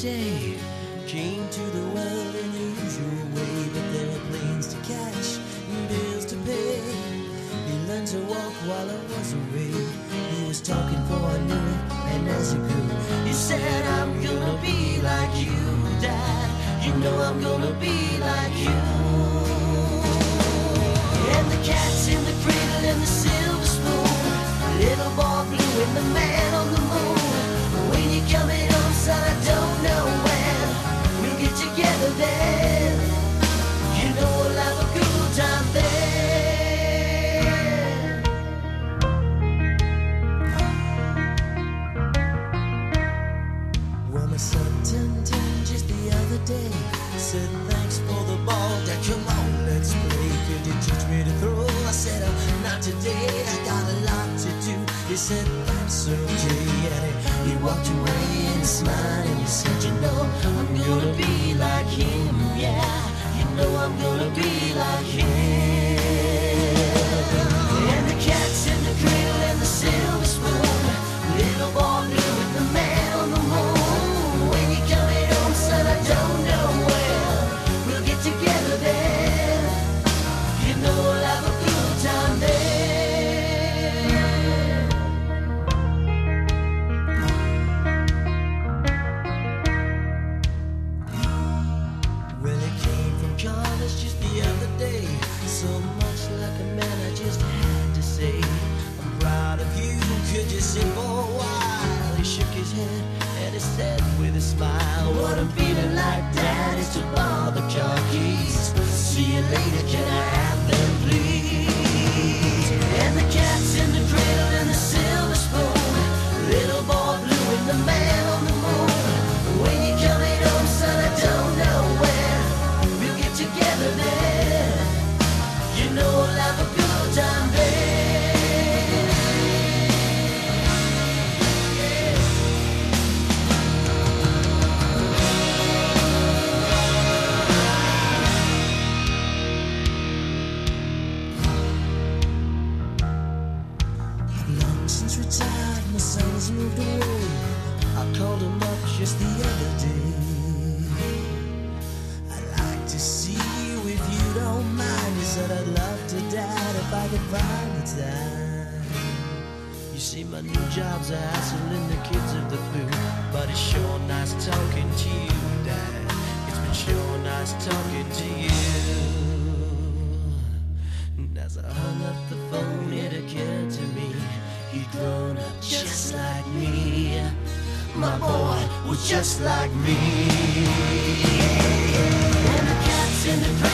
day came to the world in the usual way, but there were planes to catch and bills to pay. He learned to walk while I was away. He was talking before I knew it, and as he grew, he said, I'm gonna be like you, Dad. You know I'm gonna be like you. And the cat's in the cradle and the silver spoon, little boy blue and the man on the moon. When you're coming home, son, I don't know when we'll get together then. You know we'll have a good time then. Well, my son turned 10 just the other day. Said thanks for the ball, Dad, come on, let's play. Could you teach me to throw? I said, not today, I got a lot to do. He said, that's okay, and he walked away and he smiled and he said, you know, I'm gonna be like him, yeah. You know I'm gonna be like him. And the cat's in the cradle and the silver spoon, little boy blue and the man on the moon. When you're coming home, son, I don't know when we'll get together then. You know we'll have a good time then. Well, it came from college just the other day. So much like a man, I just had to say, I'm proud of you, could you sit for a while? He shook his head and he said with a smile, what I'm feeling like, Dad, is to borrow the car keys. See you later, can I have them, please? And the cat's in the cradle and the silver spoon, little boy blue and the man on the moon. When you're coming home, son, I don't know when we'll get together then. You know we'll have a good time then. Long since retired, my son's moved away. I called him up just the other day. I'd like to see you if you don't mind. He said, I'd love to, Dad, if I could find the time. You see, my new job's a hassling the kids of the blue, but it's sure nice talking to you, Dad. It's been sure nice talking to you. And as I hung up the phone, it occurred to me, he'd grown up just like me. My boy was just like me. And the cat's in the